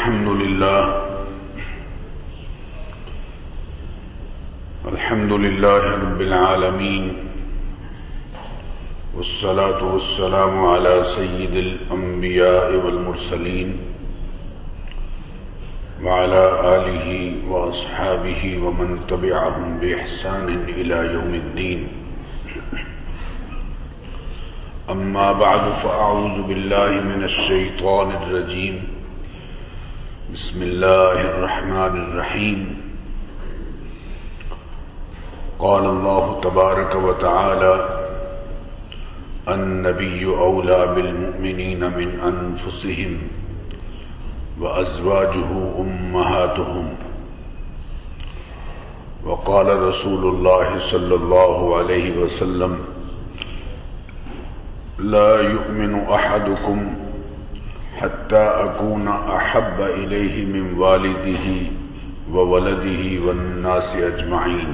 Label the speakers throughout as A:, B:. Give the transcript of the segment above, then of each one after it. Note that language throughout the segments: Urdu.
A: الحمد لله رب العالمين، والصلاة والسلام على سيد الأنبياء والمرسلين وعلى آله وأصحابه ومن تبعهم بإحسان إلى يوم الدين. أما بعد فأعوذ بالله من الشيطان الرجيم. بسم الله الرحمن الرحيم. قال الله تبارك وتعالى: النبي أولى بالمؤمنين من أنفسهم وأزواجه أمهاتهم. وقال رسول الله صلى الله عليه وسلم: لا يؤمن أحدكم حتى أكون أحب إليه من والده وولده والناس أجمعين،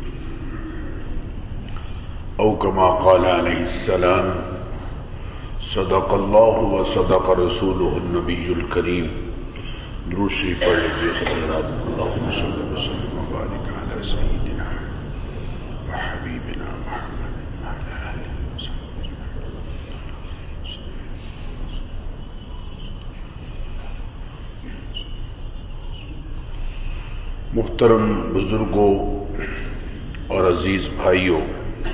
A: أو كما قال عليه السلام. صدق الله وصدق رسوله النبي الكريم. درود شریف پڑھ لیجیے حضرات. اللهم صل وسلم وبارك على سيدنا وحبيبنا محمد وعلى آله وصحبه. محترم بزرگوں اور عزیز بھائیوں،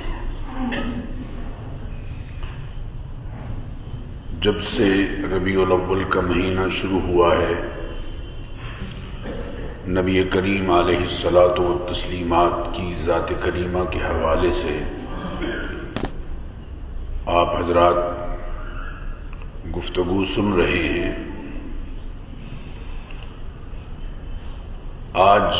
A: جب سے ربیع الاول کا مہینہ شروع ہوا ہے، نبی کریم علیہ الصلاۃ والتسلیمات کی ذات کریمہ کے حوالے سے آپ حضرات گفتگو سن رہے ہیں. آج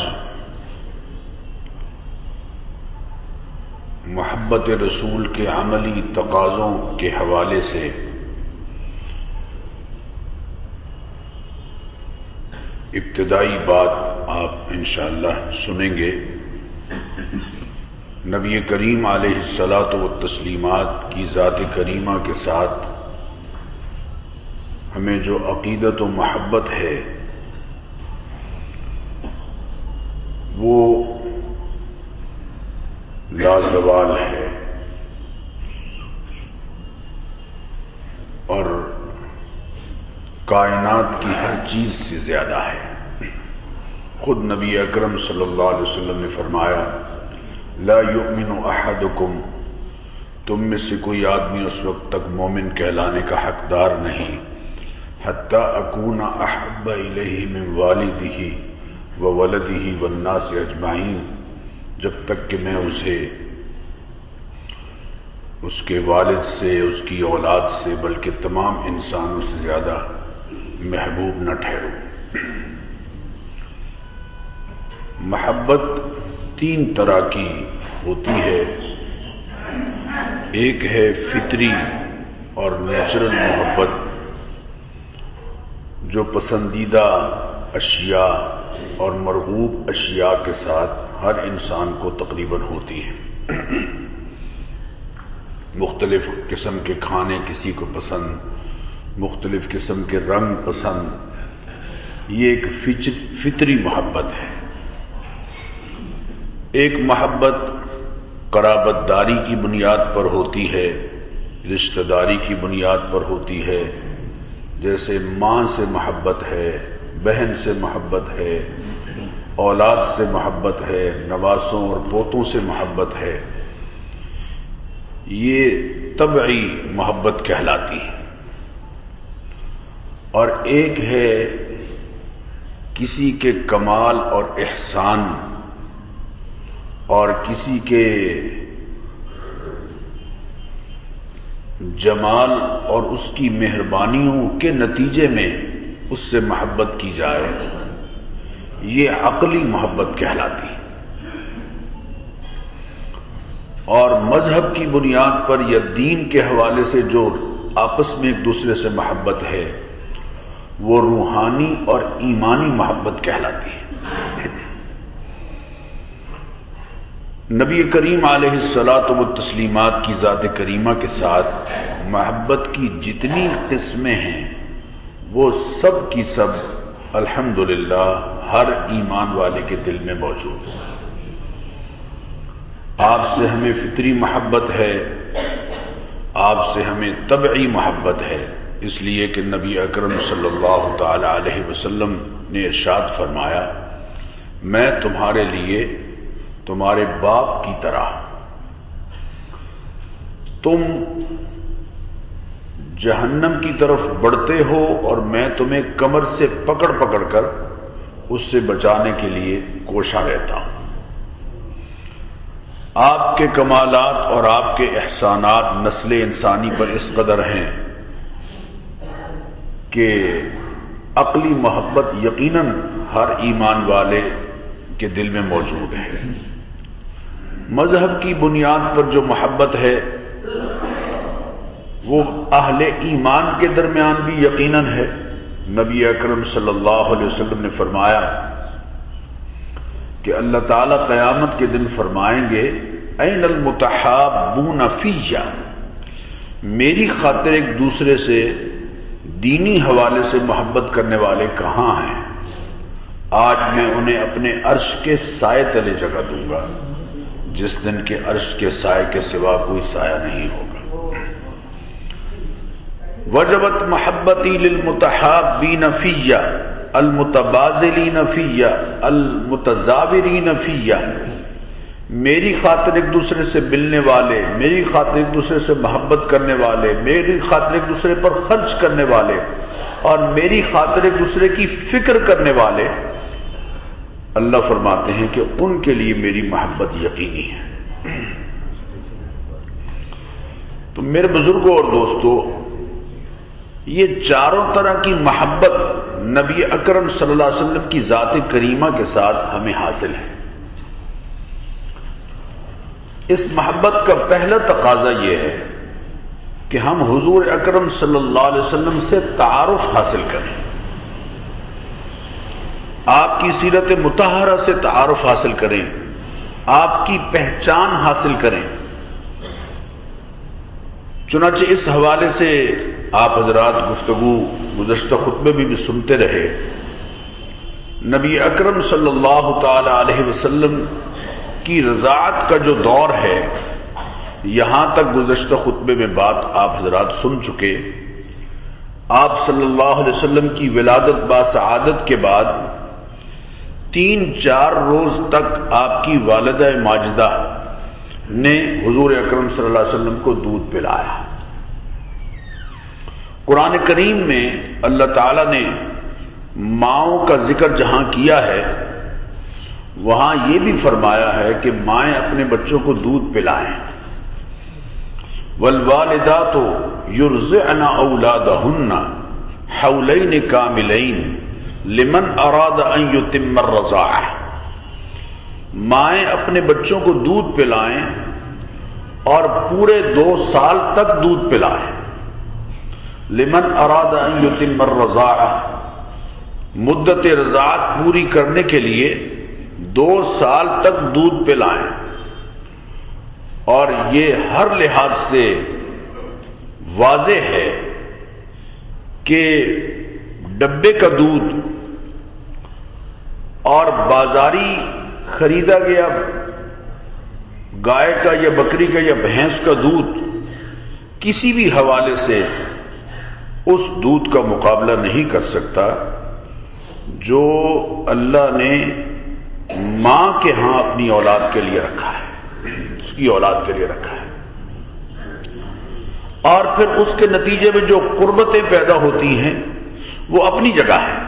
A: محبت رسول کے عملی تقاضوں کے حوالے سے ابتدائی بات آپ انشاءاللہ سنیں گے. نبی کریم علیہ الصلاۃ والتسلیمات کی ذات کریمہ کے ساتھ ہمیں جو عقیدت و محبت ہے وہ لازوال ہے اور کائنات کی ہر چیز سے زیادہ ہے. خود نبی اکرم صلی اللہ علیہ وسلم نے فرمایا: لا یؤمن احدکم، تم میں سے کوئی آدمی اس وقت تک مومن کہلانے کا حقدار نہیں، حتی اکون احب الیہ من والدہ وولدہ والناس اجمعین، جب تک کہ میں اسے اس کے والد سے، اس کی اولاد سے، بلکہ تمام انسانوں سے زیادہ محبوب نہ ٹھہروں. محبت تین طرح کی ہوتی ہے. ایک ہے فطری اور نیچرل محبت، جو پسندیدہ اشیاء اور مرغوب اشیاء کے ساتھ ہر انسان کو تقریباً ہوتی ہے. مختلف قسم کے کھانے کسی کو پسند، مختلف قسم کے رنگ پسند، یہ ایک فطری محبت ہے. ایک محبت قرابت داری کی بنیاد پر ہوتی ہے، رشتہ داری کی بنیاد پر ہوتی ہے، جیسے ماں سے محبت ہے، بہن سے محبت ہے، اولاد سے محبت ہے، نواسوں اور پوتوں سے محبت ہے. یہ طبعی محبت کہلاتی ہے. اور ایک ہے کسی کے کمال اور احسان اور کسی کے جمال اور اس کی مہربانیوں کے نتیجے میں اس سے محبت کی جائے، یہ عقلی محبت کہلاتی ہے. اور مذہب کی بنیاد پر یا دین کے حوالے سے جو آپس میں ایک دوسرے سے محبت ہے وہ روحانی اور ایمانی محبت کہلاتی ہے. نبی کریم علیہ الصلاۃ والتسلیمات کی ذات کریمہ کے ساتھ محبت کی جتنی قسمیں ہیں وہ سب کی سب الحمدللہ ہر ایمان والے کے دل میں موجود ہے۔ آپ سے ہمیں فطری محبت ہے، آپ سے ہمیں طبعی محبت ہے، اس لیے کہ نبی اکرم صلی اللہ تعالی علیہ وسلم نے ارشاد فرمایا، میں تمہارے لیے تمہارے باپ کی طرح، تم جہنم کی طرف بڑھتے ہو اور میں تمہیں کمر سے پکڑ پکڑ کر اس سے بچانے کے لیے کوشاں رہتا ہوں۔ آپ کے کمالات اور آپ کے احسانات نسل انسانی پر اس قدر ہیں کہ عقلی محبت یقیناً ہر ایمان والے کے دل میں موجود ہے۔ مذہب کی بنیاد پر جو محبت ہے وہ اہل ایمان کے درمیان بھی یقیناً ہے۔ نبی اکرم صلی اللہ علیہ وسلم نے فرمایا کہ اللہ تعالیٰ قیامت کے دن فرمائیں گے، این المتحابون فیّ، میری خاطر ایک دوسرے سے دینی حوالے سے محبت کرنے والے کہاں ہیں؟ آج میں انہیں اپنے عرش کے سائے تلے جگہ دوں گا، جس دن کے عرش کے سائے کے سوا کوئی سایہ نہیں ہوگا۔ وجبت محبتی للمتحابین فیّ المتبادلین فیّ المتزاورین فیّ، میری خاطر ایک دوسرے سے ملنے والے، میری خاطر ایک دوسرے سے محبت کرنے والے، میری خاطر ایک دوسرے پر خرچ کرنے والے اور میری خاطر ایک دوسرے کی فکر کرنے والے، اللہ فرماتے ہیں کہ ان کے لیے میری محبت یقینی ہے۔ تو میرے بزرگوں اور دوستو، یہ چاروں طرح کی محبت نبی اکرم صلی اللہ علیہ وسلم کی ذات کریمہ کے ساتھ ہمیں حاصل ہے۔ اس محبت کا پہلا تقاضا یہ ہے کہ ہم حضور اکرم صلی اللہ علیہ وسلم سے تعارف حاصل کریں، آپ کی سیرت مطہرہ سے تعارف حاصل کریں، آپ کی پہچان حاصل کریں۔ چنانچہ اس حوالے سے آپ حضرات گفتگو گزشتہ خطبے میں بھی سنتے رہے۔ نبی اکرم صلی اللہ تعالی علیہ وسلم کی رضاعت کا جو دور ہے، یہاں تک گزشتہ خطبے میں بات آپ حضرات سن چکے۔ آپ صلی اللہ علیہ وسلم کی ولادت باسعادت کے بعد 3-4 روز تک آپ کی والدہ ماجدہ نے حضور اکرم صلی اللہ علیہ وسلم کو دودھ پلایا۔ قرآن کریم میں اللہ تعالیٰ نے ماؤں کا ذکر جہاں کیا ہے، وہاں یہ بھی فرمایا ہے کہ مائیں اپنے بچوں کو دودھ پلائیں۔ والوالدات یرضعن اولادہن حولین کاملین لمن اراد ان یتم الرضاعہ، مائیں اپنے بچوں کو دودھ پلائیں اور پورے 2 سال تک دودھ پلائیں۔ لمن اراد ان یتم الرضاعہ، مدت رضاعت پوری کرنے کے لیے 2 سال تک دودھ پلائیں۔ اور یہ ہر لحاظ سے واضح ہے کہ ڈبے کا دودھ اور بازاری خریدا گیا گائے کا یا بکری کا یا بھینس کا دودھ کسی بھی حوالے سے اس دودھ کا مقابلہ نہیں کر سکتا جو اللہ نے ماں کے ہاں اپنی اولاد کے لیے رکھا ہے، اس کی اولاد کے لیے رکھا ہے۔ اور پھر اس کے نتیجے میں جو قربتیں پیدا ہوتی ہیں وہ اپنی جگہ ہے۔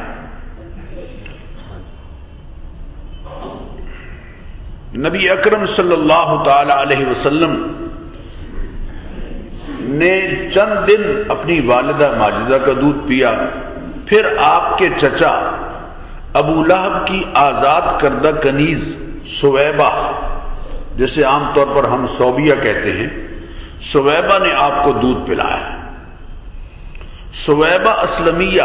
A: نبی اکرم صلی اللہ تعالی علیہ وسلم نے چند دن اپنی والدہ ماجدہ کا دودھ پیا، پھر آپ کے چچا ابو لہب کی آزاد کردہ کنیز سویبہ، جسے عام طور پر ہم صوبیہ کہتے ہیں، سویبہ نے آپ کو دودھ پلایا۔ سویبہ اسلمیہ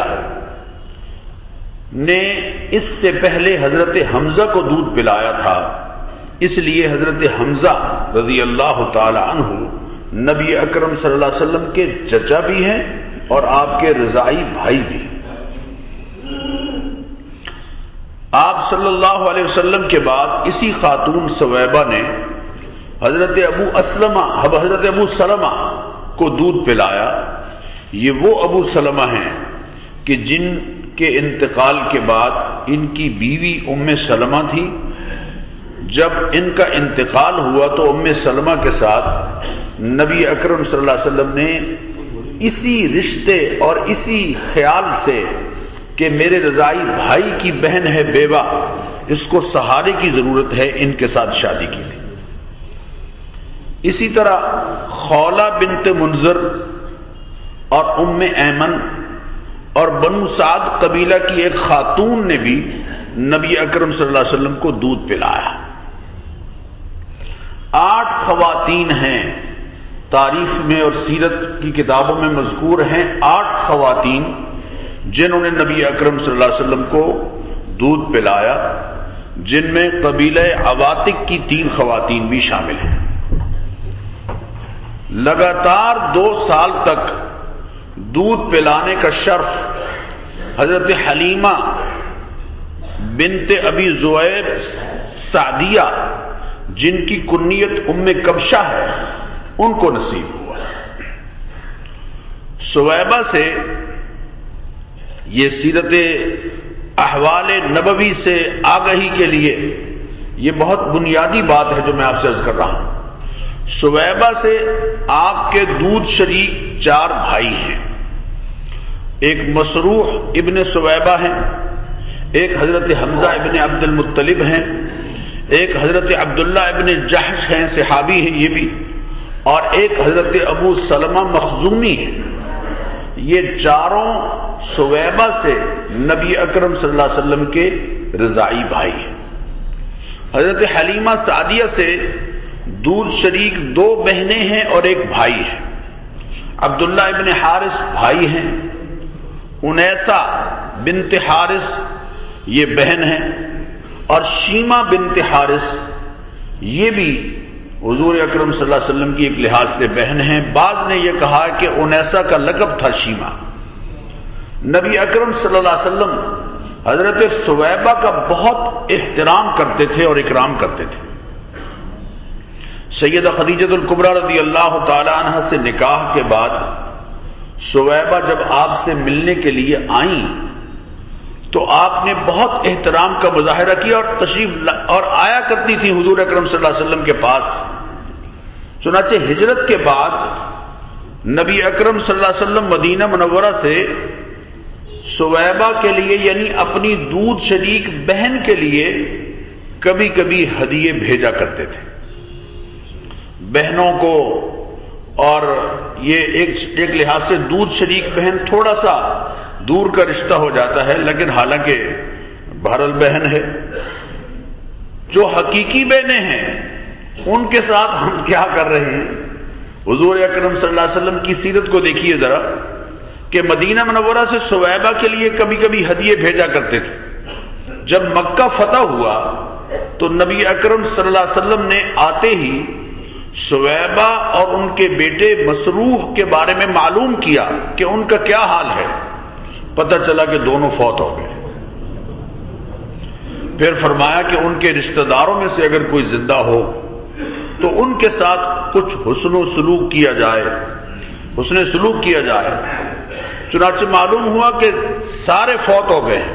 A: نے اس سے پہلے حضرت حمزہ کو دودھ پلایا تھا، اس لیے حضرت حمزہ رضی اللہ تعالی عنہ نبی اکرم صلی اللہ علیہ وسلم کے چچا بھی ہیں اور آپ کے رضاعی بھائی بھی۔ آپ صلی اللہ علیہ وسلم کے بعد اسی خاتون سویبہ نے حضرت ابو سلمہ کو دودھ پلایا. یہ وہ ابو سلمہ ہیں کہ جن کے انتقال کے بعد ان کی بیوی ام سلمہ تھی. جب ان کا انتقال ہوا تو ام سلمہ کے ساتھ نبی اکرم صلی اللہ علیہ وسلم نے اسی رشتے اور اسی خیال سے کہ میرے رضائی بھائی کی بہن ہے بیوہ، اس کو سہارے کی ضرورت ہے، ان کے ساتھ شادی کی تھی. اسی طرح خولہ بنت منذر اور ام ایمن اور بنو سعد قبیلہ کی ایک خاتون نے بھی نبی اکرم صلی اللہ علیہ وسلم کو دودھ پلایا. 8 خواتین ہیں تاریخ میں اور سیرت کی کتابوں میں مذکور ہیں. 8 خواتین جنہوں نے نبی اکرم صلی اللہ علیہ وسلم کو دودھ پلایا، جن میں قبیلہ عواتق کی 3 خواتین بھی شامل ہیں. لگاتار 2 سال تک دودھ پلانے کا شرف حضرت حلیمہ بنت ابی زؤیب سعدیہ جن کی کنیت ام کبشہ ہے ان کو نصیب ہوا. سویبہ سے یہ سیرت احوال نبوی سے آگہی کے لیے یہ بہت بنیادی بات ہے جو میں آپ سے عرض کر رہا ہوں. سویبہ سے آپ کے دودھ شریک 4 بھائی ہیں. ایک مسروح ابن سویبہ ہیں، ایک حضرت حمزہ ابن عبد المطلب ہیں، ایک حضرت عبداللہ ابن جحش ہیں، صحابی ہیں یہ بھی، اور ایک حضرت ابو سلمہ مخزومی ہیں. یہ 4 سویبہ سے نبی اکرم صلی اللہ علیہ وسلم کے رضائی بھائی ہیں. حضرت حلیمہ سعدیہ سے دودھ شریک 2 بہنیں ہیں اور ایک بھائی ہے. عبداللہ ابن حارث بھائی ہیں، انیسہ بنت حارث یہ بہن ہیں، اور شیمہ بنت حارث یہ بھی حضور اکرم صلی اللہ علیہ وسلم کی ایک لحاظ سے بہن ہیں. بعض نے یہ کہا کہ انیسہ کا لقب تھا شیمہ. نبی اکرم صلی اللہ علیہ وسلم حضرت سویبہ کا بہت احترام کرتے تھے اور اکرام کرتے تھے. سیدہ خدیجہ الکبریٰ رضی اللہ تعالی عنہ سے نکاح کے بعد سویبہ جب آپ سے ملنے کے لیے آئیں تو آپ نے بہت احترام کا مظاہرہ کیا اور آیا کرتی تھی حضور اکرم صلی اللہ علیہ وسلم کے پاس. چنانچہ ہجرت کے بعد نبی اکرم صلی اللہ علیہ وسلم مدینہ منورہ سے سویبہ کے لیے یعنی اپنی دودھ شریک بہن کے لیے کبھی کبھی ہدیے بھیجا کرتے تھے بہنوں کو. اور یہ ایک لحاظ سے دودھ شریک بہن تھوڑا سا دور کا رشتہ ہو جاتا ہے، لیکن حالانکہ بہرحال بہن ہے. جو حقیقی بہنیں ہیں ان کے ساتھ ہم کیا کر رہے ہیں؟ حضور اکرم صلی اللہ علیہ وسلم کی سیرت کو دیکھیے ذرا کہ مدینہ منورہ سے سویبہ کے لیے کبھی کبھی ہدیے بھیجا کرتے تھے. جب مکہ فتح ہوا تو نبی اکرم صلی اللہ علیہ وسلم نے آتے ہی سویبہ اور ان کے بیٹے مسروح کے بارے میں معلوم کیا کہ ان کا کیا حال ہے. پتہ چلا کہ دونوں فوت ہو گئے. پھر فرمایا کہ ان کے رشتہ داروں میں سے اگر کوئی زندہ ہو تو ان کے ساتھ کچھ حسن و سلوک کیا جائے. چنانچہ معلوم ہوا کہ سارے فوت ہو گئے.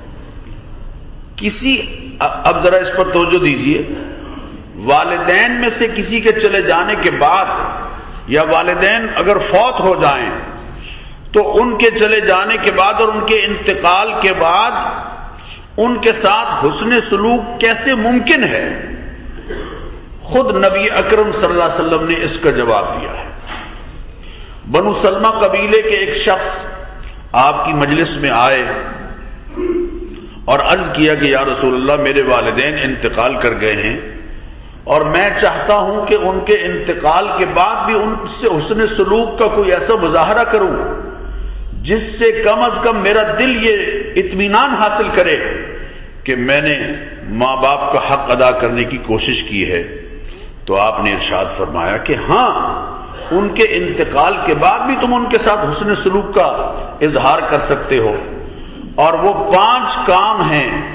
A: اب ذرا اس پر توجہ دیجیے، والدین میں سے کسی کے چلے جانے کے بعد یا والدین اگر فوت ہو جائیں تو ان کے چلے جانے کے بعد اور ان کے انتقال کے بعد ان کے ساتھ حسن سلوک کیسے ممکن ہے؟ خود نبی اکرم صلی اللہ علیہ وسلم نے اس کا جواب دیا ہے. بنو سلمہ قبیلے کے ایک شخص آپ کی مجلس میں آئے اور عرض کیا کہ یا رسول اللہ میرے والدین انتقال کر گئے ہیں اور میں چاہتا ہوں کہ ان کے انتقال کے بعد بھی ان سے حسن سلوک کا کوئی ایسا مظاہرہ کروں جس سے کم از کم میرا دل یہ اطمینان حاصل کرے کہ میں نے ماں باپ کا حق ادا کرنے کی کوشش کی ہے. تو آپ نے ارشاد فرمایا کہ ہاں ان کے انتقال کے بعد بھی تم ان کے ساتھ حسن سلوک کا اظہار کر سکتے ہو، اور وہ 5 کام ہیں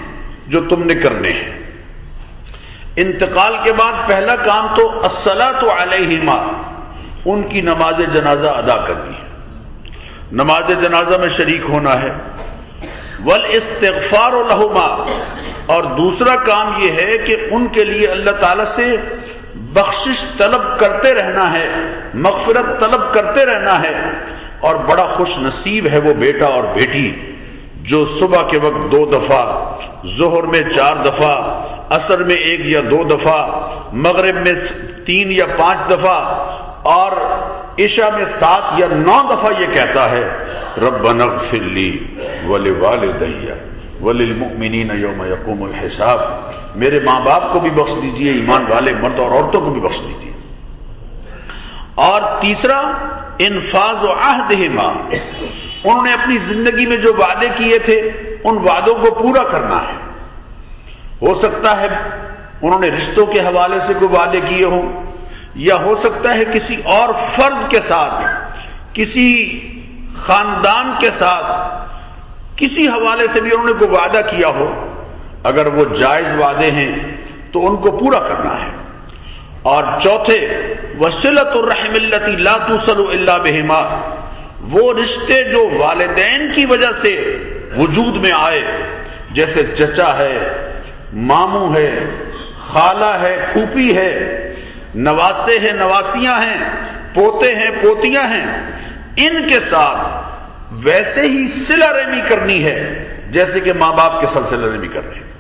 A: جو تم نے کرنے ہیں۔ انتقال کے بعد پہلا کام تو الصلاۃ علیہما، ان کی نماز جنازہ ادا کرنی ہے، نماز جنازہ میں شریک ہونا ہے۔ والاستغفار لہما، اور دوسرا کام یہ ہے کہ ان کے لیے اللہ تعالی سے بخشش طلب کرتے رہنا ہے، مغفرت طلب کرتے رہنا ہے۔ اور بڑا خوش نصیب ہے وہ بیٹا اور بیٹی جو صبح کے وقت 2 دفعہ، ظہر میں 4 دفعہ، عصر میں 1 یا 2 دفعہ، مغرب میں 3 یا 5 دفعہ اور عشاء میں 7 یا 9 دفعہ یہ کہتا ہے ربنا اغفر لی ولوالدی وللمؤمنین یوم یقوم الحساب، میرے ماں باپ کو بھی بخش دیجئے، ایمان والے مرد اور عورتوں کو بھی بخش دیجئے۔ اور تیسرا انفاذ عہدہما، انہوں نے اپنی زندگی میں جو وعدے کیے تھے ان وعدوں کو پورا کرنا ہے۔ ہو سکتا ہے انہوں نے رشتوں کے حوالے سے کوئی وعدے کیے ہوں، یا ہو سکتا ہے کسی اور فرد کے ساتھ، کسی خاندان کے ساتھ، کسی حوالے سے بھی انہوں نے کوئی وعدہ کیا ہو۔ اگر وہ جائز وعدے ہیں تو ان کو پورا کرنا ہے۔ اور چوتھے وصلۃ الرحم التي لا توصل الا بهما، وہ رشتے جو والدین کی وجہ سے وجود میں آئے، جیسے چچا ہے، ماموں ہے، خالہ ہے، پھوپھی ہے، نواسے ہیں، نواسیاں ہیں، پوتے ہیں، پوتیاں ہیں، ان کے ساتھ ویسے ہی صلہ رحمی کرنی ہے جیسے کہ ماں باپ کے ساتھ صلہ رحمی کر رہے ہیں۔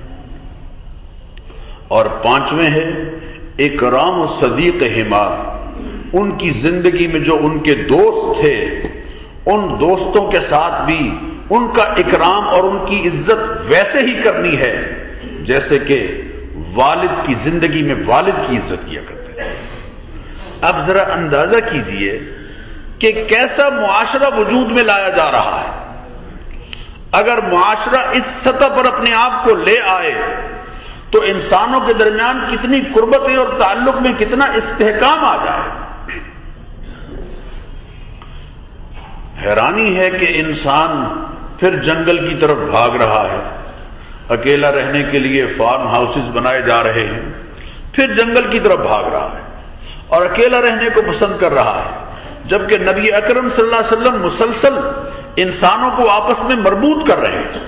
A: اور پانچویں ہے اکرام صدیقہما، ان کی زندگی میں جو ان کے دوست تھے ان دوستوں کے ساتھ بھی ان کا اکرام اور ان کی عزت ویسے ہی کرنی ہے جیسے کہ والد کی زندگی میں والد کی عزت کیا کرتے ہیں۔ اب ذرا اندازہ کیجئے کہ کیسا معاشرہ وجود میں لایا جا رہا ہے۔ اگر معاشرہ اس سطح پر اپنے آپ کو لے آئے تو انسانوں کے درمیان کتنی قربتیں اور تعلق میں کتنا استحکام آ جائے۔ حیرانی ہے کہ انسان پھر جنگل کی طرف بھاگ رہا ہے، اکیلا رہنے کے لیے فارم ہاؤسز بنائے جا رہے ہیں، پھر جنگل کی طرف بھاگ رہا ہے اور اکیلا رہنے کو پسند کر رہا ہے، جبکہ نبی اکرم صلی اللہ علیہ وسلم مسلسل انسانوں کو آپس میں مربوط کر رہے ہیں۔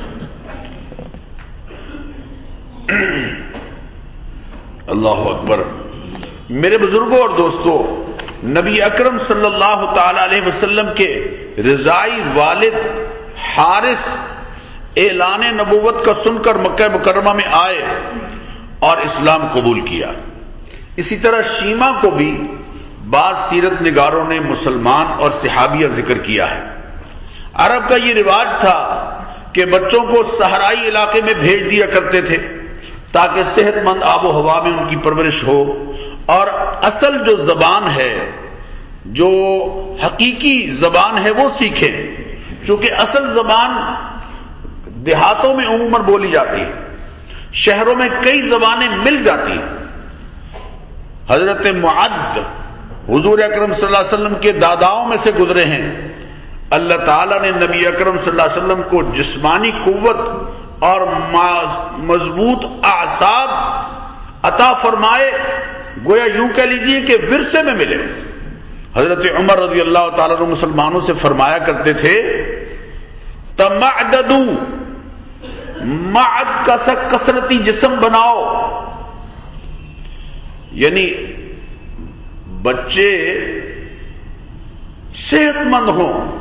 A: اللہ اکبر۔ میرے بزرگوں اور دوستوں، نبی اکرم صلی اللہ تعالی علیہ وسلم کے رضائی والد حارث اعلان نبوت کا سن کر مکہ مکرمہ میں آئے اور اسلام قبول کیا۔ اسی طرح شیما کو بھی بعض سیرت نگاروں نے مسلمان اور صحابیہ ذکر کیا ہے۔ عرب کا یہ رواج تھا کہ بچوں کو صحرائی علاقے میں بھیج دیا کرتے تھے تاکہ صحت مند آب و ہوا میں ان کی پرورش ہو اور اصل جو زبان ہے، جو حقیقی زبان ہے وہ سیکھیں، چونکہ اصل زبان دیہاتوں میں عموماً بولی جاتی ہے، شہروں میں کئی زبانیں مل جاتی ہیں۔ حضرت معد حضور اکرم صلی اللہ علیہ وسلم کے داداؤں میں سے گزرے ہیں۔ اللہ تعالیٰ نے نبی اکرم صلی اللہ علیہ وسلم کو جسمانی قوت اور مضبوط اعصاب عطا فرمائے، گویا یوں کہہ لیجیے کہ ورثے میں ملے۔ حضرت عمر رضی اللہ تعالیٰ عنہ مسلمانوں سے فرمایا کرتے تھے تمعددو، معد کا سا کثرتی جسم بناؤ، یعنی بچے صحت مند ہوں،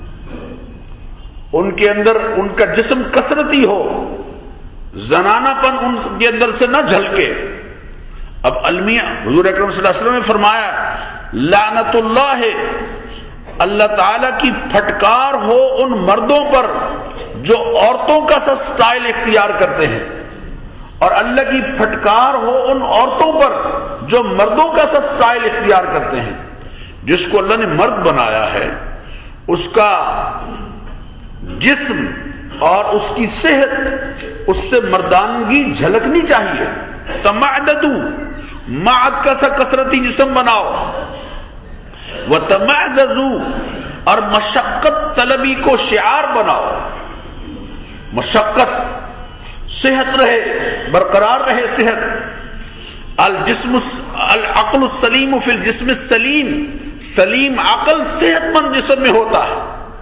A: ان کے اندر ان کا جسم کثرتی ہو، زنانہ پن ان کے اندر سے نہ جھلکے۔ اب المیہ حضور اکرم صلی اللہ علیہ وسلم نے فرمایا لعنت اللہ، اللہ تعالی کی پھٹکار ہو ان مردوں پر جو عورتوں کا سا سٹائل اختیار کرتے ہیں، اور اللہ کی پھٹکار ہو ان عورتوں پر جو مردوں کا سا سٹائل اختیار کرتے ہیں۔ جس کو اللہ نے مرد بنایا ہے اس کا جسم اور اس کی صحت، اس سے مردانگی جھلکنی چاہیے۔ تمعددو، معد کا سا کثرتی جسم بناؤ، وتمعززو، اور مشقت طلبی کو شعار بناؤ۔ مشقت، صحت رہے، برقرار رہے صحت۔ العقل السلیم فی الجسم السلیم، سلیم عقل صحت مند جسم میں ہوتا ہے۔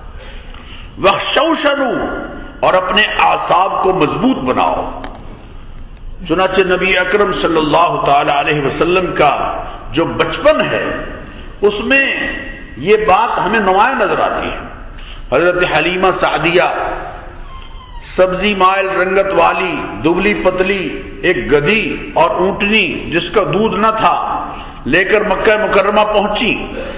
A: وَخْشَوْشَنُوا، اور اپنے اعصاب کو مضبوط بناؤ۔ چنانچہ نبی اکرم صلی اللہ تعالی علیہ وسلم کا جو بچپن ہے اس میں یہ بات ہمیں نمایاں نظر آتی ہے۔ حضرت حلیمہ سعدیہ، سبزی مائل رنگت والی دبلی پتلی ایک گدھی اور اونٹنی جس کا دودھ نہ تھا لے کر مکہ مکرمہ پہنچی۔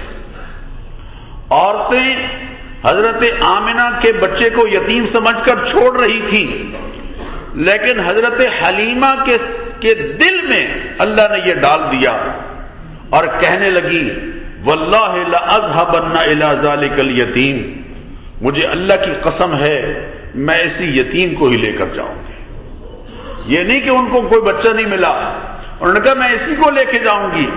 A: عورتیں حضرت آمنہ کے بچے کو یتیم سمجھ کر چھوڑ رہی تھی، لیکن حضرت حلیمہ کے دل میں اللہ نے یہ ڈال دیا اور کہنے لگی واللہ لأذهبن الى ذلك الیتیم، مجھے اللہ کی قسم ہے میں اسی یتیم کو ہی لے کر جاؤں گی۔ یہ نہیں کہ ان کو کوئی بچہ نہیں ملا، انہوں نے کہا میں اسی کو لے کے جاؤں گی۔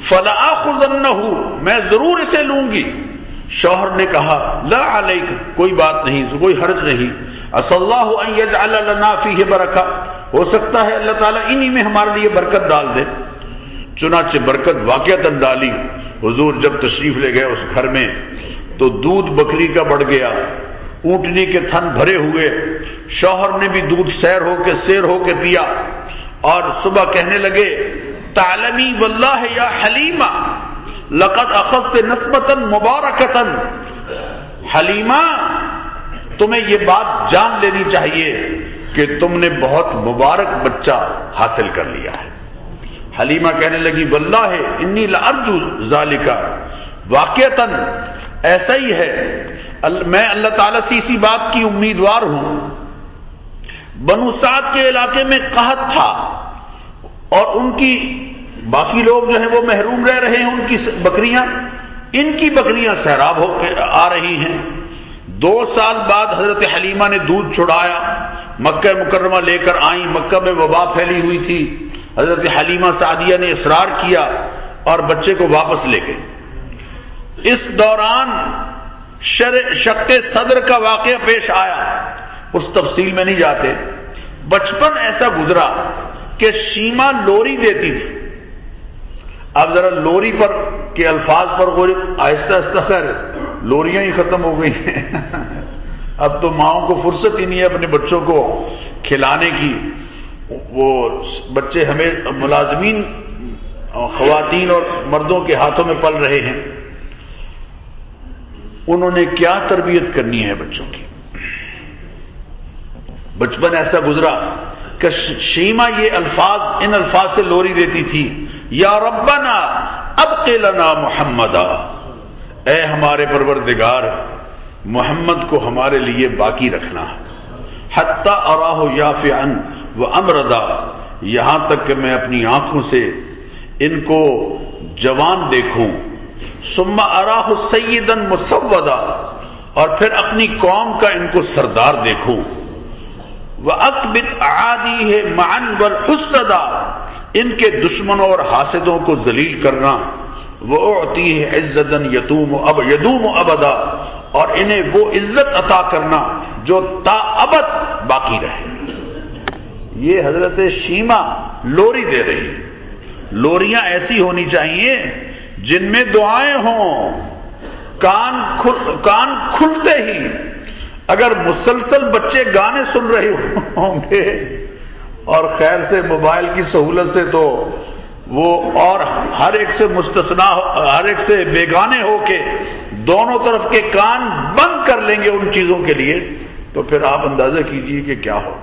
A: فلآخذنہ، میں ضرور اسے لوں گی۔ شوہر نے کہا لا علیک، کوئی بات نہیں، کوئی حرج نہیں، عسى اللہ ان یجعل لنا فیہ برکہ، ہو سکتا ہے اللہ تعالیٰ انہی میں ہمارے لیے برکت ڈال دے۔ چنانچہ برکت واقعتاً ڈالی۔ حضور جب تشریف لے گئے اس گھر میں تو دودھ بکری کا بڑھ گیا، اونٹنی کے تھن بھرے ہوئے، شوہر نے بھی دودھ سیر ہو کے پیا، اور صبح کہنے لگے تعلمی واللہ یا حلیمہ لقد اخذت نسبۃ مبارکۃ، حلیمہ تمہیں یہ بات جان لینی چاہیے کہ تم نے بہت مبارک بچہ حاصل کر لیا ہے۔ حلیمہ کہنے لگی واللہ انی لارجو ذالک، واقعتاً ایسا ہی ہے، میں اللہ تعالیٰ سے اسی بات کی امیدوار ہوں۔ بنو سعد کے علاقے میں قحط تھا اور ان کی باقی لوگ جو ہیں وہ محروم رہ رہے ہیں، ان کی بکریاں، ان کی بکریاں سیراب ہو کے آ رہی ہیں۔ 2 سال بعد حضرت حلیمہ نے دودھ چھڑایا، مکہ مکرمہ لے کر آئیں۔ مکہ میں وبا پھیلی ہوئی تھی، حضرت حلیمہ سعدیہ نے اصرار کیا اور بچے کو واپس لے گئے۔ اس دوران شق صدر کا واقعہ پیش آیا، اس تفصیل میں نہیں جاتے۔ بچپن ایسا گزرا کہ شیمہ لوری دیتی تھی۔ اب ذرا لوری پر کے الفاظ پر غور، آہستہ آہستہ خیر لوریاں ہی ختم ہو گئی ہیں۔ اب تو ماؤں کو فرصت ہی نہیں ہے اپنے بچوں کو کھلانے کی۔ وہ بچے ہمیں ملازمین خواتین اور مردوں کے ہاتھوں میں پل رہے ہیں، انہوں نے کیا تربیت کرنی ہے بچوں کی۔ بچپن ایسا گزرا کہ شیمہ یہ الفاظ، ان الفاظ سے لوری دیتی تھی، یا ربنا ابق لنا محمدا، اے ہمارے پروردگار محمد کو ہمارے لیے باقی رکھنا، حتی اراہ یافعا وامردا، یہاں تک کہ میں اپنی آنکھوں سے ان کو جوان دیکھوں، ثم اراہ سیدا مسودا، اور پھر اپنی قوم کا ان کو سردار دیکھوں، وَأَكْبِتْ عَادِيهِ مَعًا وَالْحُسَّدَا، ان کے دشمنوں اور حاسدوں کو ذلیل کرنا، وَأُعْطِيهِ عِزَّةً يَدُومُ أَبَدًا، اور انہیں وہ عزت عطا کرنا جو تا ابد باقی رہے۔ یہ حضرت شیمہ لوری دے رہی۔ لوریاں ایسی ہونی چاہیے جن میں دعائیں ہوں، کان کھلتے ہی۔ اگر مسلسل بچے گانے سن رہے ہوں گے اور خیر سے موبائل کی سہولت سے تو وہ اور ہر ایک سے مستثنا، ہر ایک سے بیگانے ہو کے دونوں طرف کے کان بند کر لیں گے ان چیزوں کے لیے، تو پھر آپ اندازہ کیجئے کہ کیا ہوگا۔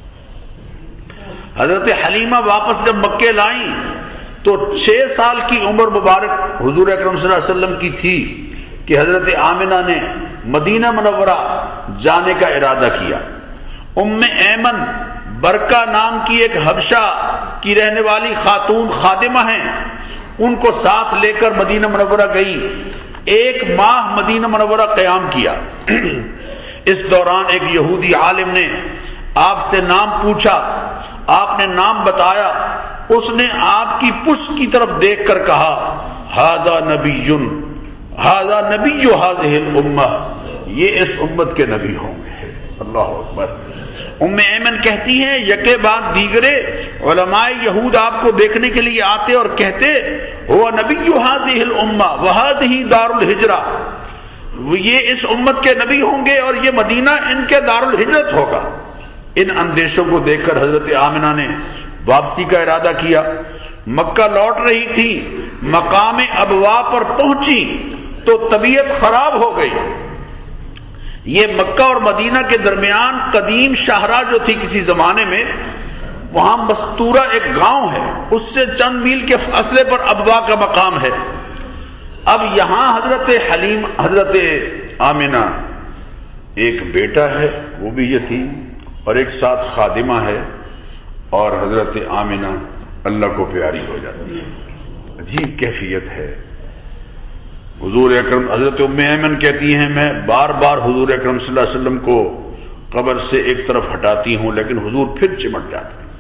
A: حضرت حلیمہ واپس جب مکے لائیں تو 6 سال کی عمر مبارک حضور اکرم صلی اللہ علیہ وسلم کی تھی کہ حضرت آمنہ نے مدینہ منورہ جانے کا ارادہ کیا۔ ام ایمن برکہ نام کی ایک حبشہ کی رہنے والی خاتون خادمہ ہیں، ان کو ساتھ لے کر مدینہ منورہ گئی۔ 1 ماہ مدینہ منورہ قیام کیا۔ اس دوران ایک یہودی عالم نے آپ سے نام پوچھا، آپ نے نام بتایا، اس نے آپ کی پشت کی طرف دیکھ کر کہا ھذا نبی ھذا نبی ھذہ الامہ، یہ اس امت کے نبی ہوں گے۔ اللہ اکبر۔ ام ایمن کہتی ہیں یکے بعد دیگرے علماء یہود آپ کو دیکھنے کے لیے آتے اور کہتے ہوا نبی هذه الامہ وهذه دار الہجرہ، یہ اس امت کے نبی ہوں گے اور یہ مدینہ ان کے دار الہجرت ہوگا۔ ان اندیشوں کو دیکھ کر حضرت آمنہ نے واپسی کا ارادہ کیا، مکہ لوٹ رہی تھی، مقام ابوا پر پہنچی تو طبیعت خراب ہو گئی۔ یہ مکہ اور مدینہ کے درمیان قدیم شاہراہ جو تھی کسی زمانے میں، وہاں مستورہ ایک گاؤں ہے، اس سے چند میل کے فاصلے پر ابوا کا مقام ہے۔ اب یہاں حضرت آمنہ ایک بیٹا ہے وہ بھی یتیم اور ایک ساتھ خادمہ ہے، اور حضرت آمنہ اللہ کو پیاری ہو جاتی ہے۔ عجیب کیفیت ہے۔ حضور اکرم حضرت ام ایمن کہتی ہیں میں بار بار حضور اکرم صلی اللہ علیہ وسلم کو قبر سے ایک طرف ہٹاتی ہوں لیکن حضور پھر چمٹ جاتے ہیں۔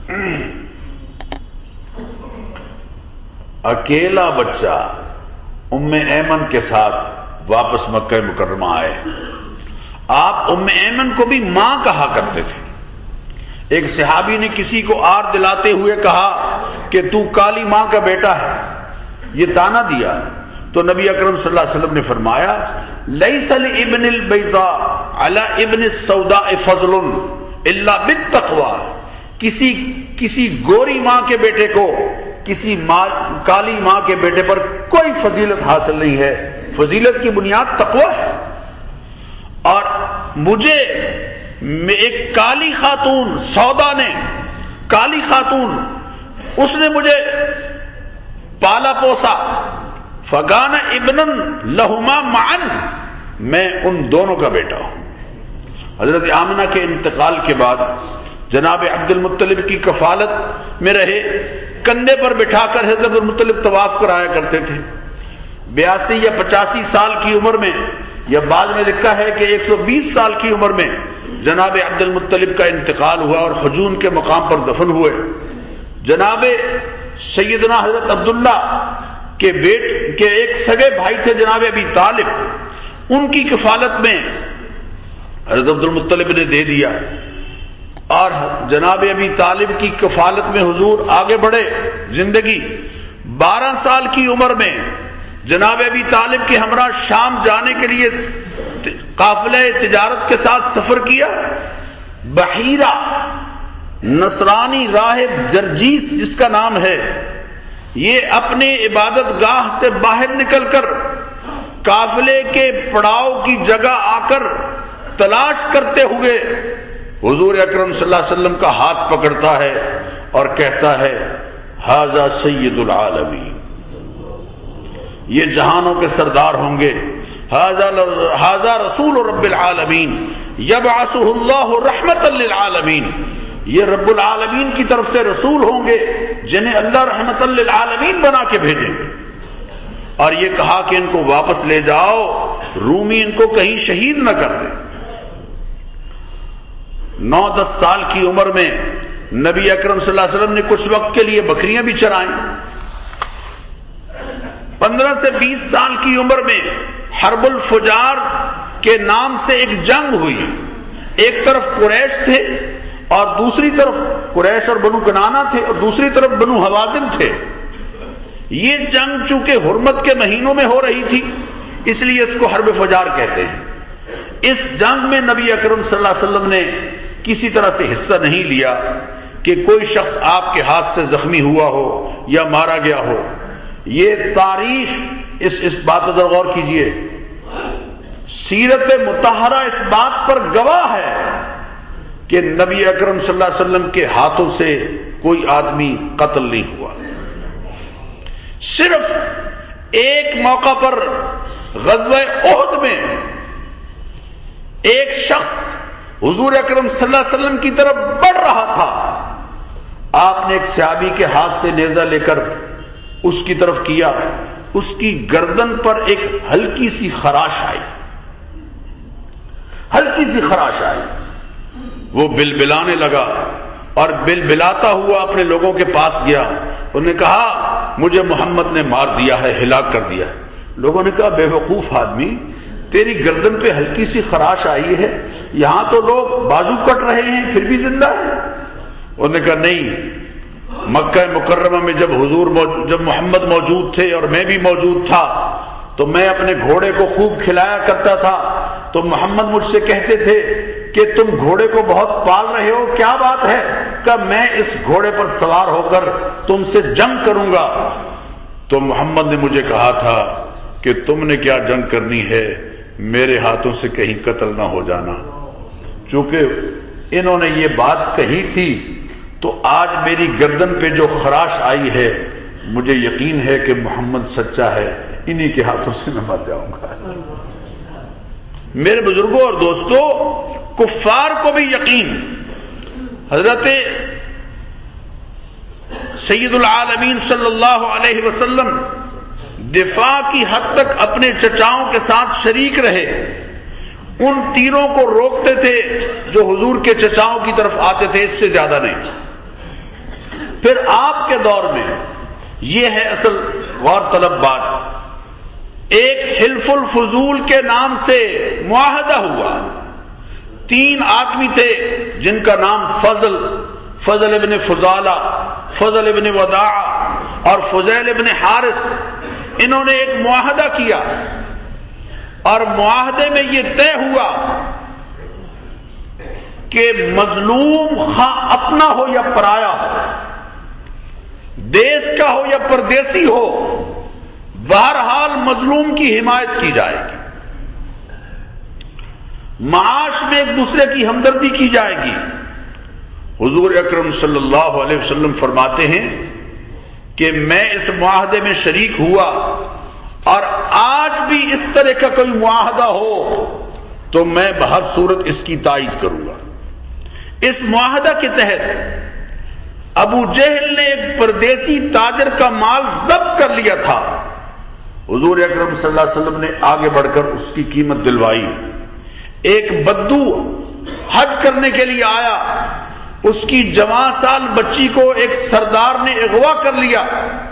A: اکیلا بچہ ام ایمن کے ساتھ واپس مکہ مکرمہ آئے۔ آپ ام ایمن کو بھی ماں کہا کرتے تھے۔ ایک صحابی نے کسی کو آر دلاتے ہوئے کہا کہ تو کالی ماں کا بیٹا ہے، یہ طعنہ دیا تو نبی اکرم صلی اللہ علیہ وسلم نے فرمایا لیس لابن البیضاء علی ابن السوداء فضل الا بالتقوی، کسی گوری ماں کے بیٹے کو کسی کالی ماں کے بیٹے پر کوئی فضیلت حاصل نہیں ہے، فضیلت کی بنیاد تقوی ہے۔ اور مجھے ایک کالی خاتون سودا نے، کالی خاتون اس نے مجھے پالا پوسا، فکان ابنا لہما معا، میں ان دونوں کا بیٹا ہوں۔ حضرت آمنہ کے انتقال کے بعد جناب عبد المطلب کی کفالت میں رہے، کندھے پر بٹھا کر حضرت عبد المطلب طواف کرایا کرتے تھے۔ 82 یا 85 سال کی عمر میں، یا بعد میں لکھا ہے کہ 120 سال کی عمر میں جناب عبد المطلب کا انتقال ہوا اور حجون کے مقام پر دفن ہوئے۔ جناب سیدنا حضرت عبداللہ کے ایک سگے بھائی تھے جناب ابی طالب، ان کی کفالت میں حضرت عبد المطلب نے دے دیا، اور جناب ابی طالب کی کفالت میں حضور آگے بڑھے زندگی۔ 12 سال کی عمر میں جناب ابی طالب کے ہمراہ شام جانے کے لیے قافلہ تجارت کے ساتھ سفر کیا۔ بحیرہ نصرانی راہب جرجیس جس کا نام ہے، یہ اپنے عبادت گاہ سے باہر نکل کر قافلے کے پڑاؤ کی جگہ آ کر تلاش کرتے ہوئے حضور اکرم صلی اللہ علیہ وسلم کا ہاتھ پکڑتا ہے اور کہتا ہے ھذا سید العالمین، یہ جہانوں کے سردار ہوں گے، ھذا رسول رب العالمین یبعثہ اللہ رحمۃ للعالمین، یہ رب العالمین کی طرف سے رسول ہوں گے جنہیں اللہ رحمت للعالمین بنا کے بھیجیں گے۔ اور یہ کہا کہ ان کو واپس لے جاؤ، رومی ان کو کہیں شہید نہ کر دیں۔ 9-10 سال کی عمر میں نبی اکرم صلی اللہ علیہ وسلم نے کچھ وقت کے لیے بکریاں بھی چرائیں۔ 15 سے 20 سال کی عمر میں حرب الفجار کے نام سے ایک جنگ ہوئی، ایک طرف قریش تھے اور دوسری طرف قریش اور بنو کنانہ تھے اور دوسری طرف بنو حوازن تھے۔ یہ جنگ چونکہ حرمت کے مہینوں میں ہو رہی تھی اس لیے اس کو حرب فجار کہتے ہیں۔ اس جنگ میں نبی اکرم صلی اللہ علیہ وسلم نے کسی طرح سے حصہ نہیں لیا کہ کوئی شخص آپ کے ہاتھ سے زخمی ہوا ہو یا مارا گیا ہو۔ یہ تاریخ اس بات پر غور کیجئے، سیرت مطہرہ اس بات پر گواہ ہے کہ نبی اکرم صلی اللہ علیہ وسلم کے ہاتھوں سے کوئی آدمی قتل نہیں ہوا۔ صرف ایک موقع پر غزوہ احد میں ایک شخص حضور اکرم صلی اللہ علیہ وسلم کی طرف بڑھ رہا تھا، آپ نے ایک صحابی کے ہاتھ سے نیزہ لے کر اس کی طرف کیا، اس کی گردن پر ایک ہلکی سی خراش آئی، ہلکی سی خراش آئی، وہ بلبلانے لگا اور بلبلاتا ہوا اپنے لوگوں کے پاس گیا، انہوں نے کہا مجھے محمد نے مار دیا ہے، ہلاک کر دیا ہے۔ لوگوں نے کہا بے وقوف آدمی، تیری گردن پہ ہلکی سی خراش آئی ہے، یہاں تو لوگ بازو کٹ رہے ہیں پھر بھی زندہ ہے؟ انہوں نے کہا نہیں، مکہ مکرمہ میں جب محمد موجود تھے اور میں بھی موجود تھا تو میں اپنے گھوڑے کو خوب کھلایا کرتا تھا، تو محمد مجھ سے کہتے تھے کہ تم گھوڑے کو بہت پال رہے ہو، کیا بات ہے؟ کہ میں اس گھوڑے پر سوار ہو کر تم سے جنگ کروں گا۔ تو محمد نے مجھے کہا تھا کہ تم نے کیا جنگ کرنی ہے، میرے ہاتھوں سے کہیں قتل نہ ہو جانا۔ چونکہ انہوں نے یہ بات کہی تھی تو آج میری گردن پہ جو خراش آئی ہے مجھے یقین ہے کہ محمد سچا ہے، انہی کے ہاتھوں سے میں مر جاؤں گا۔ میرے بزرگوں اور دوستوں، کفار کو بھی یقین، حضرت سید العالمین صلی اللہ علیہ وسلم دفاع کی حد تک اپنے چچاؤں کے ساتھ شریک رہے، ان تیروں کو روکتے تھے جو حضور کے چچاؤں کی طرف آتے تھے، اس سے زیادہ نہیں۔ پھر آپ کے دور میں یہ ہے اصل غور طلب بات، ایک حلف الفضول کے نام سے معاہدہ ہوا۔ 3 آدمی تھے جن کا نام فضل ابن فضالہ، فضل ابن وداع اور فضیل ابن حارث، انہوں نے ایک معاہدہ کیا، اور معاہدے میں یہ طے ہوا کہ مظلوم خواہ اپنا ہو یا پرایا ہو، دیس کا ہو یا پردیسی ہو، بہرحال مظلوم کی حمایت کی جائے گی، معاش میں ایک دوسرے کی ہمدردی کی جائے گی۔ حضور اکرم صلی اللہ علیہ وسلم فرماتے ہیں کہ میں اس معاہدے میں شریک ہوا، اور آج بھی اس طرح کا کوئی معاہدہ ہو تو میں بہر صورت اس کی تائید کروں گا۔ اس معاہدہ کے تحت ابو جہل نے ایک پردیسی تاجر کا مال ضبط کر لیا تھا، حضور اکرم صلی اللہ علیہ وسلم نے آگے بڑھ کر اس کی قیمت دلوائی۔ ایک بدو حج کرنے کے لیے آیا، اس کی جوان سال بچی کو ایک سردار نے اغوا کر لیا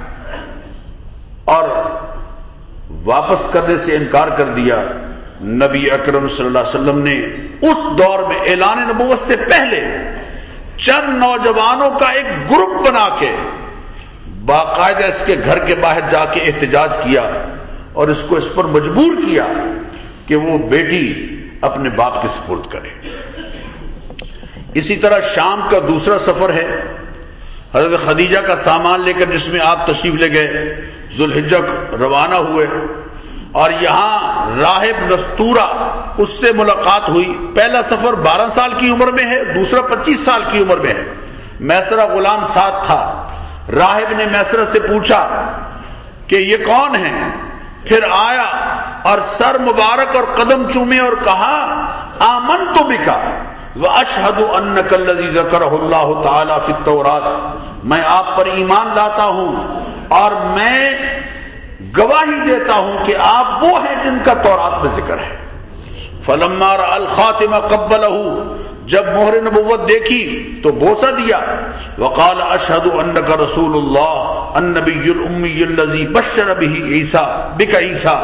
A: اور واپس کرنے سے انکار کر دیا۔ نبی اکرم صلی اللہ علیہ وسلم نے اس دور میں اعلان نبوت سے پہلے چند نوجوانوں کا ایک گروپ بنا کے باقاعدہ اس کے گھر کے باہر جا کے احتجاج کیا اور اس کو اس پر مجبور کیا کہ وہ بیٹی اپنے باپ کے سپرد کرے۔ اسی طرح شام کا دوسرا سفر ہے، حضرت خدیجہ کا سامان لے کر جس میں آپ تشریف لے گئے، ذوالحجہ روانہ ہوئے، اور یہاں راہب نستورہ اس سے ملاقات ہوئی۔ پہلا سفر 12 سال کی عمر میں ہے، دوسرا 25 سال کی عمر میں ہے۔ میسرہ غلام ساتھ تھا۔ راہب نے میسرہ سے پوچھا کہ یہ کون ہے، پھر آیا اور سر مبارک اور قدم چومے اور کہا آمنت بک واشہد انک الذی ذکرہ اللہ تعالی فی التوراۃ، میں آپ پر ایمان لاتا ہوں اور میں گواہی دیتا ہوں کہ آپ وہ ہیں جن کا تورات میں ذکر ہے۔ فلما رأى الخاتم قبلہ، جب مہر نبوت دیکھی تو بوسہ دیا۔ وقال اشہد انک رسول اللہ النبی الامی الذی بشر به عیسیٰ بک عیسیٰ،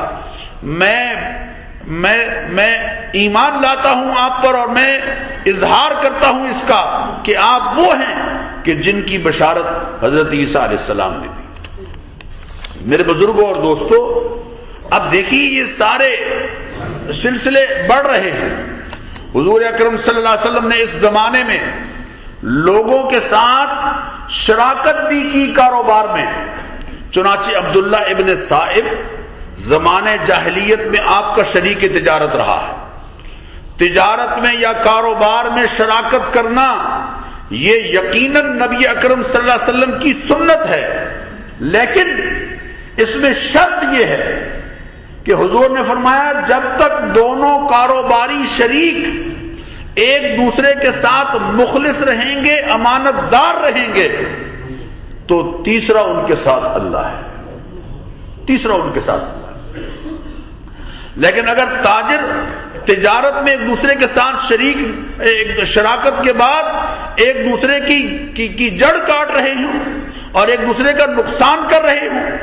A: میں ایمان لاتا ہوں آپ پر اور میں اظہار کرتا ہوں اس کا کہ آپ وہ ہیں کہ جن کی بشارت حضرت عیسیٰ علیہ السلام نے دی۔ میرے بزرگوں اور دوستوں، اب دیکھیے یہ سارے سلسلے بڑھ رہے ہیں۔ حضور اکرم صلی اللہ علیہ وسلم نے اس زمانے میں لوگوں کے ساتھ شراکت بھی کی کاروبار میں، چنانچہ عبداللہ ابن صائب زمانے جاہلیت میں آپ کا شریک تجارت رہا ہے۔ تجارت میں یا کاروبار میں شراکت کرنا یہ یقیناً نبی اکرم صلی اللہ علیہ وسلم کی سنت ہے، لیکن اس میں شرط یہ ہے کہ حضور نے فرمایا جب تک دونوں کاروباری شریک ایک دوسرے کے ساتھ مخلص رہیں گے، امانت دار رہیں گے، تو تیسرا ان کے ساتھ اللہ ہے، تیسرا ان کے ساتھ اللہ ہے۔ لیکن اگر تاجر تجارت میں ایک دوسرے کے ساتھ شراکت کے بعد ایک دوسرے کی جڑ کاٹ رہے ہوں اور ایک دوسرے کا نقصان کر رہے ہوں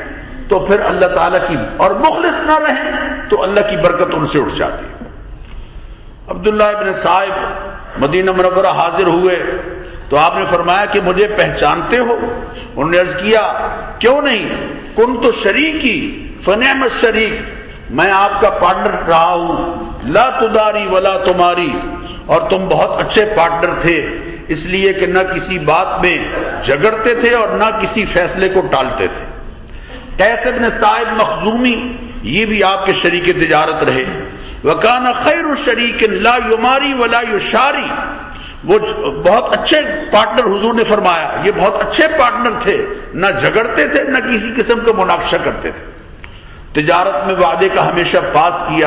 A: تو پھر اللہ تعالیٰ کی، اور مخلص نہ رہیں تو اللہ کی برکت ان سے اٹھ جاتی ہے۔ عبداللہ ابن صائب مدینہ منورہ حاضر ہوئے تو آپ نے فرمایا کہ مجھے پہچانتے ہو؟ انہوں نے عرض کیا کیوں نہیں، کنت شریکی فنعم الشریک، میں آپ کا پارٹنر رہا ہوں، لا تداری ولا تماری، اور تم بہت اچھے پارٹنر تھے، اس لیے کہ نہ کسی بات میں جھگڑتے تھے اور نہ کسی فیصلے کو ٹالتے تھے۔ قیس بن سعید مخزومی یہ بھی آپ کے شریک تجارت رہے۔ وکان خیر الشریک لا یماری ولا یشاری، وہ بہت اچھے پارٹنر، حضور نے فرمایا یہ بہت اچھے پارٹنر تھے، نہ جھگڑتے تھے نہ کسی قسم کا مناقشہ کرتے تھے۔ تجارت میں وعدے کا ہمیشہ پاس کیا۔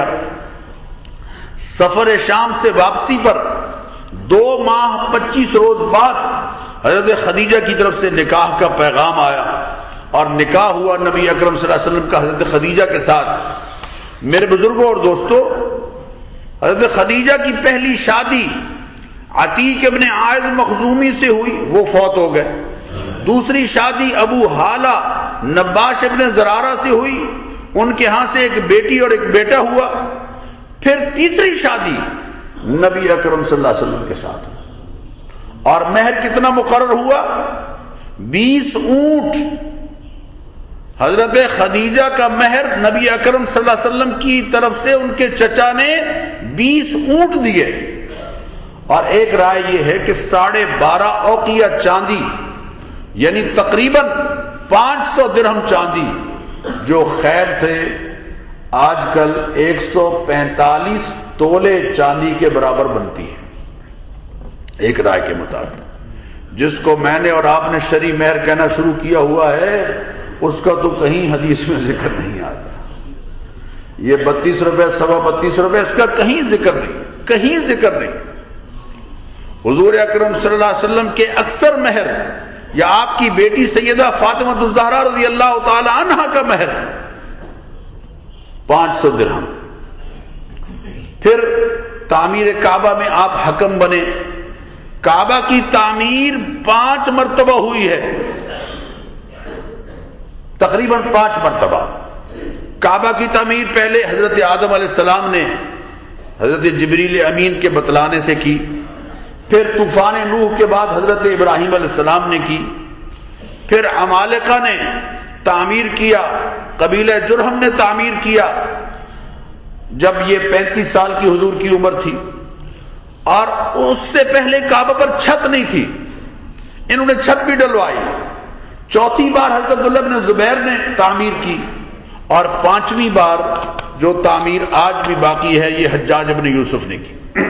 A: سفر شام سے واپسی پر 2 ماہ 25 روز بعد حضرت خدیجہ کی طرف سے نکاح کا پیغام آیا اور نکاح ہوا نبی اکرم صلی اللہ علیہ وسلم کا حضرت خدیجہ کے ساتھ۔ میرے بزرگوں اور دوستوں، حضرت خدیجہ کی پہلی شادی عتیق ابن عائض مخزومی سے ہوئی، وہ فوت ہو گئے۔ دوسری شادی ابو حالہ نباش ابن زرارہ سے ہوئی، ان کے ہاں سے ایک بیٹی اور ایک بیٹا ہوا۔ پھر تیسری شادی نبی اکرم صلی اللہ علیہ وسلم کے ساتھ، اور مہر کتنا مقرر ہوا؟ 20 اونٹ۔ حضرت خدیجہ کا مہر نبی اکرم صلی اللہ علیہ وسلم کی طرف سے ان کے چچا نے 20 اونٹ دیے، اور ایک رائے یہ ہے کہ 12.5 اوقیہ چاندی، یعنی تقریباً 500 درہم چاندی، جو خیر سے آج کل 145 تولے چاندی کے برابر بنتی ہے ایک رائے کے مطابق، جس کو میں نے اور آپ نے شرعی مہر کہنا شروع کیا ہوا ہے اس کا تو کہیں حدیث میں ذکر نہیں آتا۔ یہ 32 روپے 32.25 روپے، اس کا کہیں ذکر نہیں، کہیں ذکر نہیں۔ حضور اکرم صلی اللہ علیہ وسلم کے اکثر مہر، یا آپ کی بیٹی سیدہ فاطمہ الزہرا رضی اللہ تعالی عنہا کا مہر 500 درہم۔ پھر تعمیر کعبہ میں آپ حکم بنے، کعبہ کی تعمیر 5 مرتبہ ہوئی ہے، تقریباً 5 مرتبہ۔ کعبہ کی تعمیر پہلے حضرت آدم علیہ السلام نے حضرت جبریل امین کے بتلانے سے کی، پھر طوفان نوح کے بعد حضرت ابراہیم علیہ السلام نے کی، پھر عمالقہ نے تعمیر کیا، قبیلہ جرہم نے تعمیر کیا جب یہ 35 سال کی حضور کی عمر تھی، اور اس سے پہلے کعبہ پر چھت نہیں تھی، انہوں نے چھت بھی ڈلوائی۔ چوتھی بار حضرت عبداللہ بن زبیر نے تعمیر کی، اور 5ویں بار جو تعمیر آج بھی باقی ہے یہ حجاج بن یوسف نے کی۔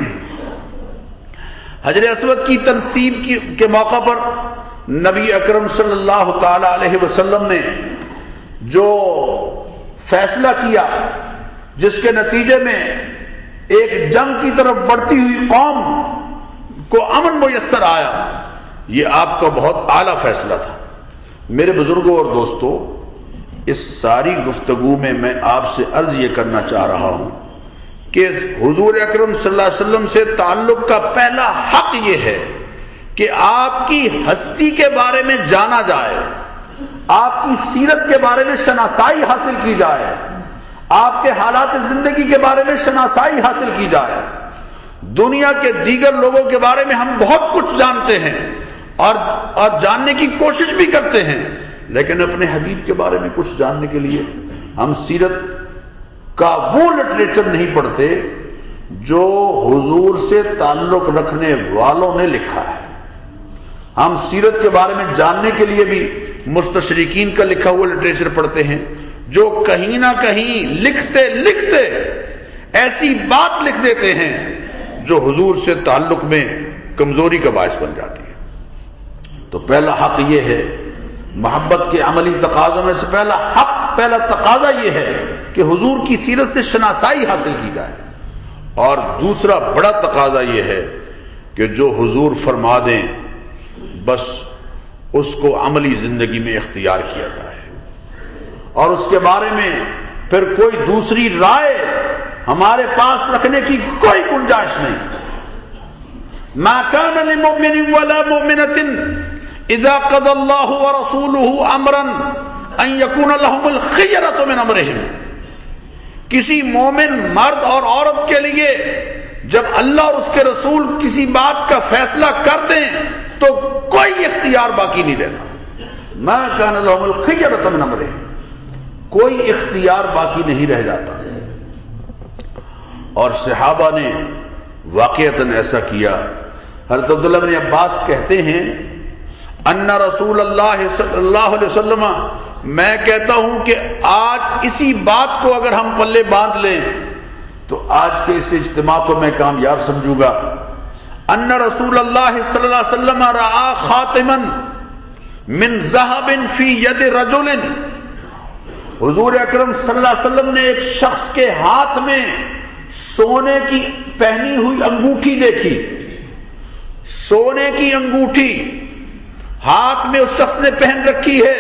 A: حجر اسود کی تنصیب کے موقع پر نبی اکرم صلی اللہ تعالی علیہ وسلم نے جو فیصلہ کیا، جس کے نتیجے میں ایک جنگ کی طرف بڑھتی ہوئی قوم کو امن میسر آیا، یہ آپ کا بہت اعلیٰ فیصلہ تھا۔ میرے بزرگوں اور دوستوں، اس ساری گفتگو میں میں آپ سے عرض یہ کرنا چاہ رہا ہوں کہ حضور اکرم صلی اللہ علیہ وسلم سے تعلق کا پہلا حق یہ ہے کہ آپ کی ہستی کے بارے میں جانا جائے، آپ کی سیرت کے بارے میں شناسائی حاصل کی جائے، آپ کے حالات زندگی کے بارے میں شناسائی حاصل کی جائے۔ دنیا کے دیگر لوگوں کے بارے میں ہم بہت کچھ جانتے ہیں اور جاننے کی کوشش بھی کرتے ہیں، لیکن اپنے حبیب کے بارے میں کچھ جاننے کے لیے ہم سیرت کا وہ لٹریچر نہیں پڑھتے جو حضور سے تعلق رکھنے والوں نے لکھا ہے۔ ہم سیرت کے بارے میں جاننے کے لیے بھی مستشرقین کا لکھا ہوا لٹریچر پڑھتے ہیں، جو کہیں نہ کہیں لکھتے لکھتے ایسی بات لکھ دیتے ہیں جو حضور سے تعلق میں کمزوری کا باعث بن جاتی ہے۔ تو پہلا حق یہ ہے، محبت کے عملی تقاضوں میں سے پہلا تقاضا یہ ہے کہ حضور کی سیرت سے شناسائی حاصل کی جائے، اور دوسرا بڑا تقاضا یہ ہے کہ جو حضور فرما دیں بس اس کو عملی زندگی میں اختیار کیا جائے، اور اس کے بارے میں پھر کوئی دوسری رائے ہمارے پاس رکھنے کی کوئی گنجائش نہیں۔ ما كان لمؤمن ولا مؤمنة اذا قضى الله ورسوله امرا ان یکون لہم الخیرۃ من امرہم، کسی مومن مرد اور عورت کے لیے جب اللہ اور اس کے رسول کسی بات کا فیصلہ کر دیں تو کوئی اختیار باقی نہیں رہتا. ما کان لہم الخیرۃ من امرہم، کوئی اختیار باقی نہیں رہ جاتا. اور صحابہ نے واقعتاً ایسا کیا. حضرت عبداللہ بن عباس کہتے ہیں ان رسول اللہ صلی اللہ علیہ وسلم، میں کہتا ہوں کہ آج اسی بات کو اگر ہم پلے باندھ لیں تو آج کے اس اجتماع کو میں کامیاب سمجھوں گا. ان رسول اللہ صلی اللہ علیہ وسلم رأى خاتما من ذهب فی ید رجل، حضور اکرم صلی اللہ علیہ وسلم نے ایک شخص کے ہاتھ میں سونے کی پہنی ہوئی انگوٹھی دیکھی. سونے کی انگوٹھی ہاتھ میں اس شخص نے پہن رکھی ہے.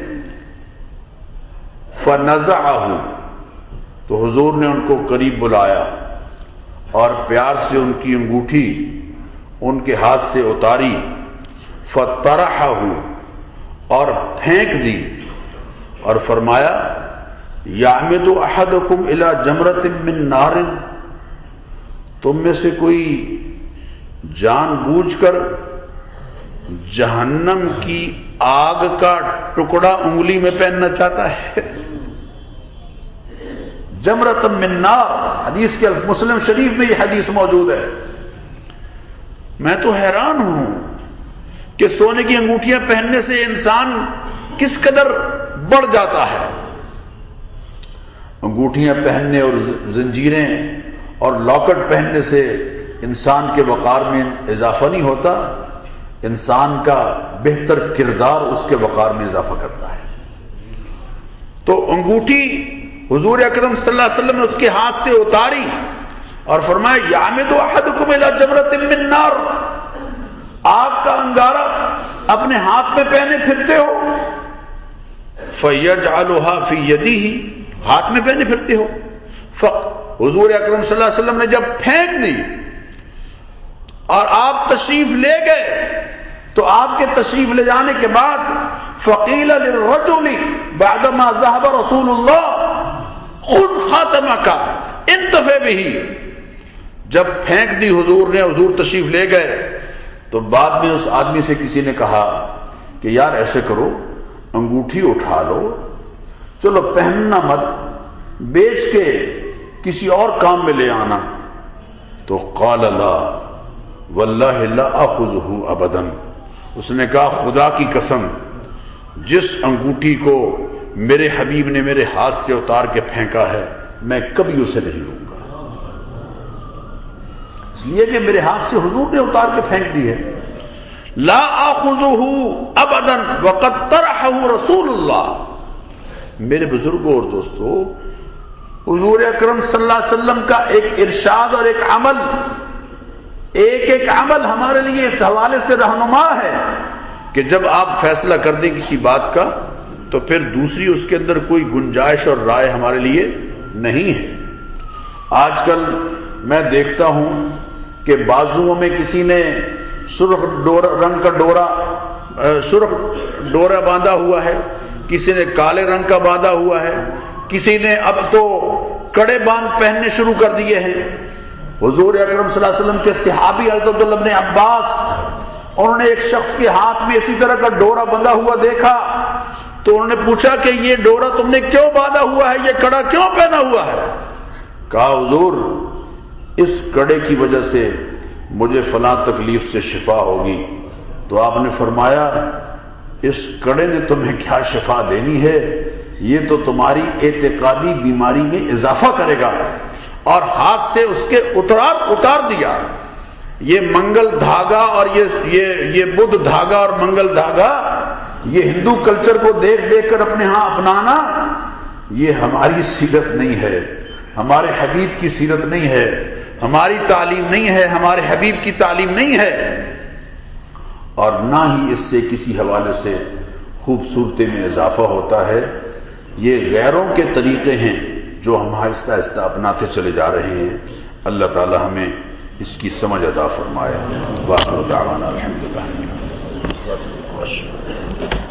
A: فنزعه، تو حضور نے ان کو قریب بلایا اور پیار سے ان کی انگوٹھی ان کے ہاتھ سے اتاری. فطرحه، اور پھینک دی اور فرمایا یعمد احدکم الی جمرۃ من نار، تم میں سے کوئی جان بوجھ کر جہنم کی آگ کا ٹکڑا انگلی میں پہننا چاہتا ہے؟ جمرۃ من نار، حدیث کے مسلم شریف میں یہ حدیث موجود ہے. میں تو حیران ہوں کہ سونے کی انگوٹھیاں پہننے سے انسان کس قدر بڑھ جاتا ہے. انگوٹھیاں پہننے اور زنجیریں اور لاکٹ پہننے سے انسان کے وقار میں اضافہ نہیں ہوتا، انسان کا بہتر کردار اس کے وقار میں اضافہ کرتا ہے. تو انگوٹھی حضور اکرم صلی اللہ علیہ وسلم نے اس کے ہاتھ سے اتاری اور فرمایا یعمد احدکم الی جمرۃ من نار، آگ کا انگارہ اپنے ہاتھ میں پہنے پھرتے ہو. فیجعلها فی یدہ، ہاتھ میں پہنے پھرتے ہو. حضور اکرم صلی اللہ علیہ وسلم نے جب پھینک دی اور آپ تشریف لے گئے تو آپ کے تشریف لے جانے کے بعد فقیل للرجل بعدما ذهب رسول اللہ خذ خاتمک انتفع به، جب پھینک دی حضور نے، حضور تشریف لے گئے تو بعد میں اس آدمی سے کسی نے کہا کہ یار ایسے کرو انگوٹھی اٹھا لو، چلو پہننا مت، بیچ کے کسی اور کام میں لے آنا. تو قال لا واللہ لا اخذہ ابدا، اس نے کہا خدا کی قسم جس انگوٹھی کو میرے حبیب نے میرے ہاتھ سے اتار کے پھینکا ہے میں کبھی اسے نہیں لوں گا، اس لیے کہ میرے ہاتھ سے حضور نے اتار کے پھینک دی ہے. لا آخذہ ابدا وقد طرحہ رسول اللہ. میرے بزرگوں اور دوستو، حضور اکرم صلی اللہ علیہ وسلم کا ایک ارشاد اور ایک عمل، ایک عمل ہمارے لیے اس حوالے سے رہنما ہے کہ جب آپ فیصلہ کر دیں کسی بات کا تو پھر دوسری اس کے اندر کوئی گنجائش اور رائے ہمارے لیے نہیں ہے. آج کل میں دیکھتا ہوں کہ بازوؤں میں کسی نے سرخ رنگ کا ڈورا باندھا ہوا ہے، کسی نے کالے رنگ کا باندھا ہوا ہے، کسی نے اب تو کڑے باندھ پہننے شروع کر دیے ہیں. حضور اکرم صلی اللہ علیہ وسلم کے صحابی حضرت عبداللہ بن عباس، انہوں نے ایک شخص کے ہاتھ میں اسی طرح کا ڈورا بندھا ہوا دیکھا تو انہوں نے پوچھا کہ یہ ڈورا تم نے کیوں باندھا ہوا ہے، یہ کڑا کیوں پہنا ہوا ہے؟ کہا حضور اس کڑے کی وجہ سے مجھے فلاں تکلیف سے شفا ہوگی. تو آپ نے فرمایا اس کڑے نے تمہیں کیا شفا دینی ہے، یہ تو تمہاری اعتقادی بیماری میں اضافہ کرے گا. اور ہاتھ سے اس کے اتار دیا. یہ منگل دھاگا اور یہ بدھ دھاگا اور منگل دھاگا، یہ ہندو کلچر کو دیکھ کر اپنے ہاں اپنانا، یہ ہماری سیرت نہیں ہے، ہمارے حبیب کی سیرت نہیں ہے، ہماری تعلیم نہیں ہے، ہمارے حبیب کی تعلیم نہیں ہے، اور نہ ہی اس سے کسی حوالے سے خوبصورتی میں اضافہ ہوتا ہے. یہ غیروں کے طریقے ہیں جو ہم آہستہ آہستہ اپناتے چلے جا رہے ہیں. اللہ تعالی ہمیں اس کی سمجھ عطا فرمائے. وآخر دعوانا الحمدللہ.